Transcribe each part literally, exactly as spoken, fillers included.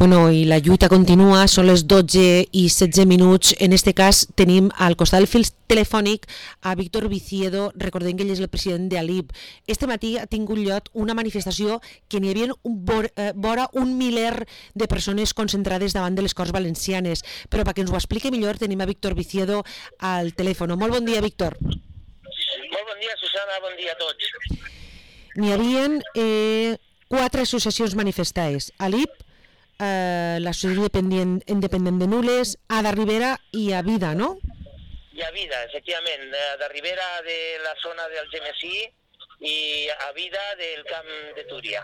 Bueno, i la lluita continua, són les dotze i setze minuts. En este cas tenim al costat del fil telefònic a Víctor Viciedo, recordem que ell és el president de A L I B. Este matí ha tingut lloc una manifestació que n'hi havia un, eh, vora un miler de persones concentrades davant de les Corts Valencianes, però perquè ens ho expliqui millor tenim a Víctor Viciedo al telèfon. Molt bon dia, Víctor. Molt bon dia, Susana, bon dia a tots. N'hi havia eh, quatre associacions manifestades, A L I B, Eh, l'Associació Independent de Nules, a de Ribera i a Vida, no? I a Vida, efectivament, de Ribera de la zona del Gemesí i a Vida del camp de Túria.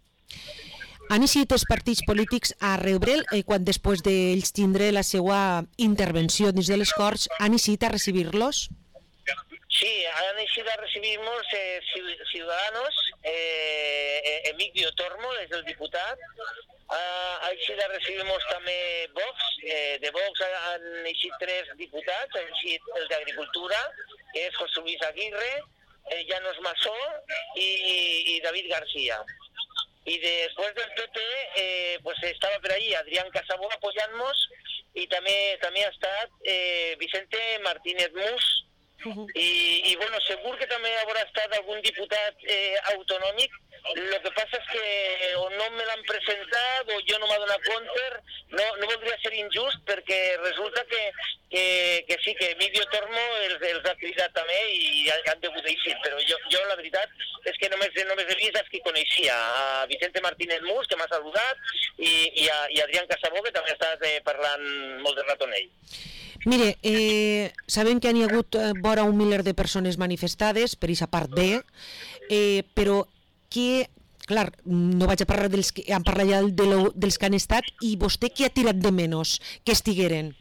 Han iniciat els partits polítics a Reubrel eh, quan després d'ells tindre la seva intervenció dins de les Corts, han iniciat a recibir-los? Sí, han iniciat a recibir-nos eh, Ciudadanos, eh, Emilio Tormo, és el diputat. Uh, així de recibimos també Vox, eh, de Vox han eixit tres diputats, ha eixit el d'Agricultura, que és José Luis Aguirre, eh, Llanos Masó i, i David García. Y después del P P, eh, pues estaba por ahí Adrián Casabó apoyándonos y también, también ha estat eh, Vicente Martínez Mus. Uh-huh. I, i bueno, segur que també haurà estat algun diputat eh, autonòmic. Lo que passa és que o no me l'han presentat o jo no m'ha donat compte. No, no voldria ser injust perquè resulta que, que, que sí, que Emilio Tormo els, els ha cridat també i han degut eixir, però jo, jo la veritat és que només, només he vist els que coneixia, a Vicente Martínez Mus, que m'ha saludat, i, i, a, i Adrián Casabó, que també ha estat eh, parlant molt de rato amb ell. Mire, eh, sabem que hi ha hagut eh, vora un miler de persones manifestades, per aquesta part B, eh, però que, clar, no vaig a parlar dels que han parlat ja de lo, dels que han estat, i vostè què ha tirat de menys que estigueren?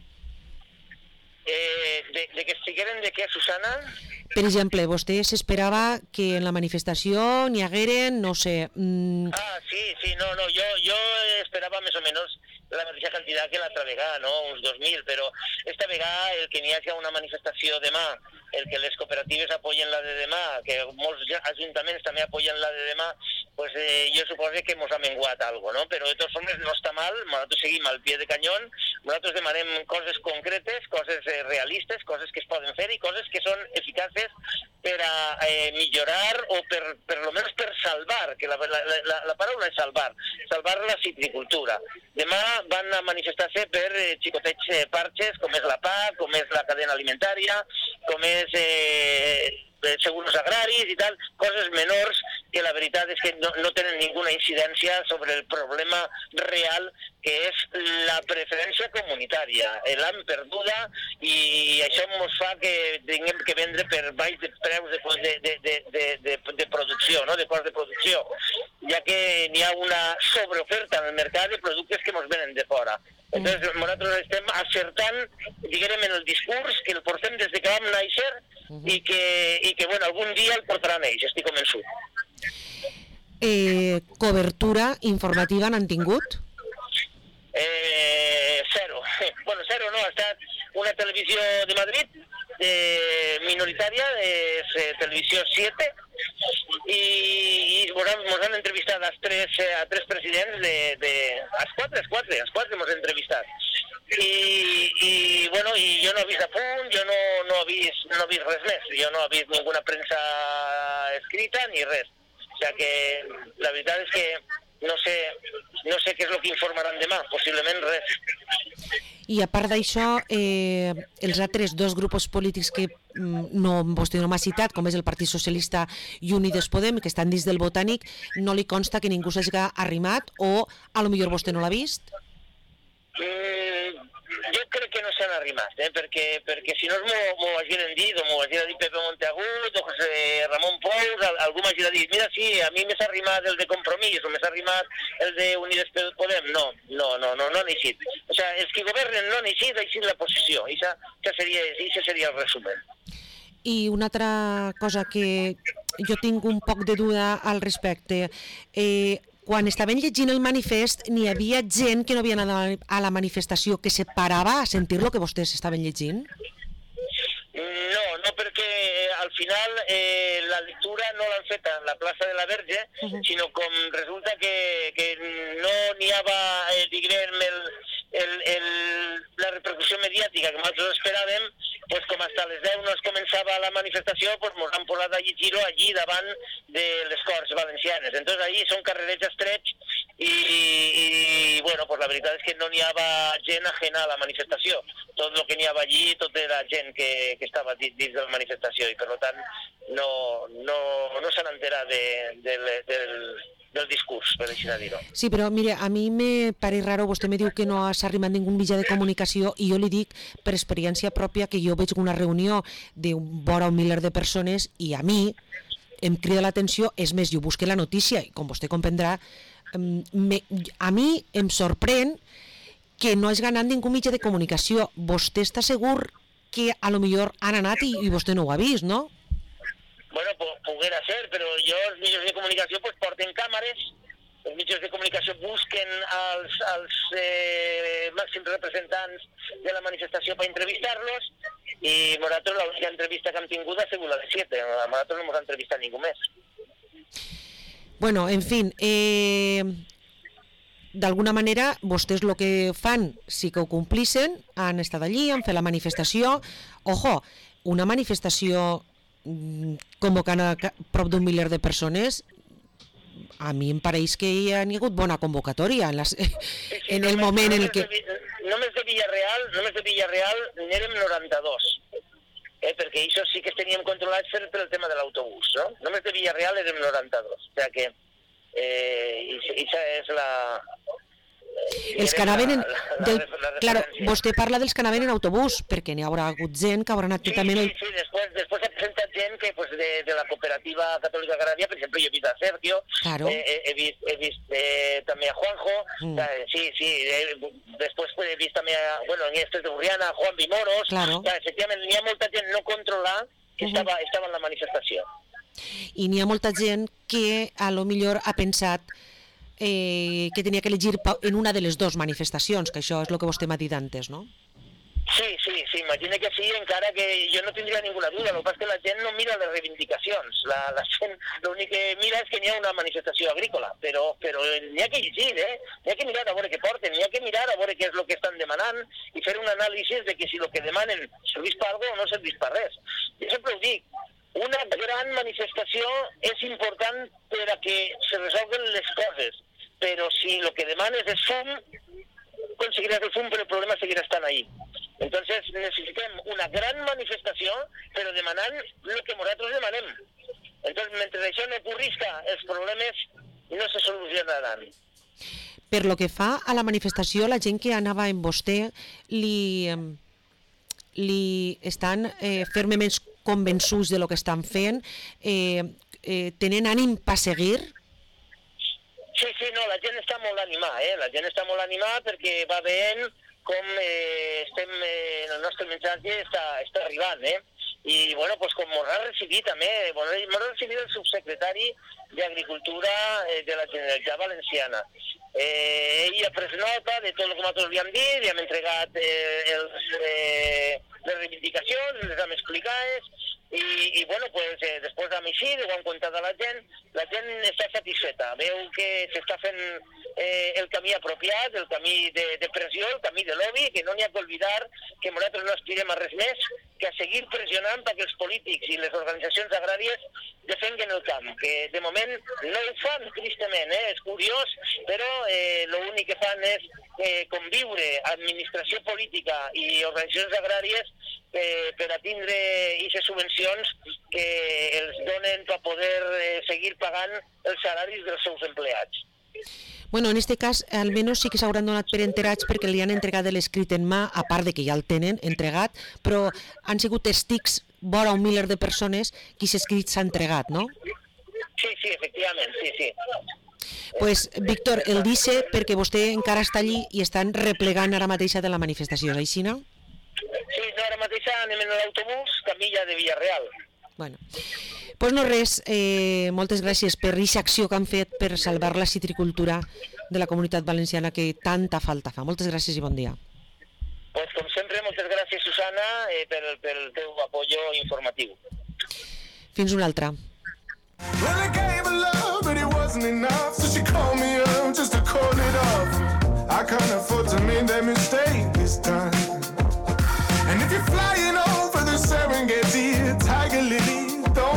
Eh, de, de que estigueren de què, Susana? Per exemple, vostè s'esperava que en la manifestació n'hi hagueren, no sé... Mmm... Ah, sí, sí, no, no, jo, jo esperava més o menys la mateixa quantitat que l'altra vegada, no? Uns dos mil, però esta vegada el que n'hi hagi una manifestació demà, el que les cooperatives apoyen la de demà, que molts ajuntaments també apoyen la de demà, pues eh, jo suposo que mos ha menguat algo, no? Però de tots homes no està mal, nosaltres seguim al pie de canyón, nosaltres demanem coses concretes, coses eh, realistes, coses que es poden fer i coses que són eficaces per a eh, millorar o per, per lo menos per salvar, que la, la, la, la paraula és salvar, salvar la citricultura. Demà van a manifestar-se per eh, xicotets eh, parches, com és la P A C, com és la cadena alimentària, com és eh, seguros agraris i tal, coses menors que la veritat és que no, no tenen ninguna incidència sobre el problema real que és la preferència comunitària. L'han perduda i això ens fa que tinguem que vendre per baix de preus de, de, de, de, de, de, de producció, no? De cost de producció, ja que n'hi ha una sobreoferta en el mercat de productes que ens venen de fora. Entonces, nosaltres estem acertant, diguem, en el discurs que el portem des de que vam néixer i que, i que bueno, algun dia el portaran ells, estic convençut. Eh, cobertura informativa n'han tingut? Eh, zero. Bueno, zero no, ha estat una televisió de Madrid, eh, minoritària, és eh, Televisió siete, i, i ens han entrevistat als tres, a tres presidents de... de als quatre, als quatre, als quatre ens han entrevistat. I, i, bueno, i jo no he vist a punt, jo no, no, he vist, no he vist res més, jo no he vist ninguna premsa escrita ni res. O sigui que la veritat és que no sé, no sé què és el que informaran demà, possiblement res. I a part d'això, eh, els altres dos grups polítics que no, vostè no m'ha citat, com és el Partit Socialista i Unides Podem, que estan dins del Botànic, no li consta que ningú s'hagi arrimat o a lo millor vostè no l'ha vist? Mm, jo crec que no s'han arrimat, eh? perquè, perquè si no m'ho hagin dit, o m'ho hagin dit Pepe Monteagut o José Ramon Pous, algú m'hagin dit, mira, sí, a mi m'ha arrimat el de Compromís o m'ha arrimat el de Unides Podem. No, no, no, no, no han eixit. O sigui, els que governen no han eixit, ha eixit la posició. I això seria, seria el resumen. I una altra cosa que jo tinc un poc de duda al respecte, eh, quan estaven llegint el manifest n'hi havia gent que no havia anat a la manifestació que se parava a sentir lo que vostès estaven llegint? No, no, perquè al final eh, la lectura no l'han feta en la plaça de la Verge, uh-huh. sinó com resulta que, que no n'hi havia, eh, diguem, el, el, el, la repercussió mediàtica que nosaltres esperàvem, pues com hasta les deu no es començava la manifestació, pues ens han posat allí giro allí davant de les Corts Valencianes. Entonces allí són carrerets estrets i, i bueno, pues la veritat és que no n'hi havia gent ajena a la manifestació. Tot el que n'hi havia allí, tot era gent que, que estava dins de la manifestació i per tant no, no, no s'han enterat de, de, del, del discurs, per així dir-ho. Sí, però mire, a mi me pareix raro, vostè me diu que no has arribat ningú mitjà de comunicació i jo li dic per experiència pròpia que jo veig una reunió de vora un miler de persones i a mi em crida l'atenció, és més, jo busqué la notícia i com vostè comprendrà, me, a mi em sorprèn que no hagi anat ningú mitjà de comunicació. Vostè està segur que a lo millor han anat i, i vostè no ho ha vist, no? Bueno, poguera ser, però jo, els mitjans de comunicació pues, porten càmeres, els mitjans de comunicació busquen els, els eh, màxims representants de la manifestació per entrevistar-los i nosaltres l'única entrevista que hem tingut ha sigut la de siete, nosaltres no ens ha entrevistat ningú més. Bueno, en fin, eh, d'alguna manera vostès el que fan sí que ho complissen, han estat allí, han fet la manifestació. Ojo, una manifestació convocant a prop d'un miler de persones, a mi em pareix que hi ha hagut bona convocatòria en, les, sí, sí, en el només, moment en el que... De, només de Villarreal, només de Villarreal n'érem noranta-dos, eh, perquè això sí que teníem controlat per, per el tema de l'autobús, no? Només de Villarreal érem noranta-dos, o sigui que eh, això és la... Els que anaven en... Del, claro, vostè parla dels que anaven en autobús, perquè n'hi haurà hagut gent que haurà anat sí, també... Sí, sí, sí, després, després ha presentat gent que pues, de, de la cooperativa catòlica agrària, per exemple, jo he vist a Sergio, claro. eh, he, he vist, he vist eh, també a Juanjo, mm. eh, sí, sí, eh, després pues, he vist també a, bueno, en este de Urriana, a Juan Vimoros, claro. ja, efectivament, n'hi ha molta gent no controlar que uh-huh. estava, estava en la manifestació. I n'hi ha molta gent que a lo millor ha pensat Eh, que tenia que elegir en una de les dues manifestacions, que això és el que vostè m'ha dit antes, no? Sí, sí, sí, imagina que sí, encara que jo no tindria ninguna duda, el que passa és que la gent no mira les reivindicacions, la, la gent l'únic que mira és que n'hi ha una manifestació agrícola, però, però n'hi ha que llegir, eh? N'hi ha que mirar a veure què porten, n'hi ha que mirar a veure què és el que estan demanant i fer un anàlisi de que si el que demanen serveix per alguna cosa o no serveix per res. Jo sempre ho dic, una gran manifestació és important per a que se resolguen les coses, però si el que demanes és fum, conseguiràs el fum, però el problema seguirà estant ahí. Entonces necessitem una gran manifestació, però demanant el que nosaltres demanem. Entonces, mentre això no ocorrisca, els problemes no se solucionaran. Per lo que fa a la manifestació, la gent que anava amb vostè li, li estan eh, fermament convençuts de lo que estan fent, eh, eh, tenen ànim per seguir? Sí, sí, no, la gent està molt animada, eh? La gent està molt animada perquè va veient com eh, estem, eh, el nostre missatge està, està arribant, eh? I, bueno, pues com ens ha recibit també, bueno, ens ha recibit el subsecretari d'Agricultura eh, de la Generalitat Valenciana. Eh, ell ha pres nota de tot el que nosaltres li hem dit, li hem entregat eh, els, eh, les reivindicacions, les hem explicades, i, i bueno, pues, eh, després d'am així, ho han contat a la gent, la gent està satisfeta, veu que s'està fent eh, el camí apropiat, el camí de, de pressió, el camí de lobby, que no n'hi ha que oblidar que nosaltres no aspirem a res més que a seguir pressionant perquè els polítics i les organitzacions agràries defenguen el camp, que de moment no ho fan, tristament, eh? És curiós, però eh, l'únic que fan és eh, conviure administració política i organitzacions agràries Eh, per a tindre aquestes subvencions que els donen per poder eh, seguir pagant els salaris dels seus empleats. Bueno, en este cas, almenys sí que s'hauran donat per enterats perquè li han entregat l'escrit en mà, a part de que ja el tenen entregat, però han sigut testics vora un miler de persones que aquest escrit s'ha entregat, no? Sí, sí, efectivament, sí, sí. Pues, Víctor, el dice perquè vostè encara està allí i estan replegant ara mateixa de la manifestació, és així, no? Sí, no, ara mateix anem en l'autobús, camí ja de Villarreal. Bueno, pues no res, eh, moltes gràcies per aquesta acció que han fet per salvar la citricultura de la comunitat valenciana que tanta falta fa. Moltes gràcies i bon dia. Pues com sempre, moltes gràcies, Susana, eh, per, per el teu apoyo informatiu. Fins una altra. Well, I gave her love, but it wasn't enough, so she called me up just to call it off. I can't afford to make that mistake this time. And if you're flying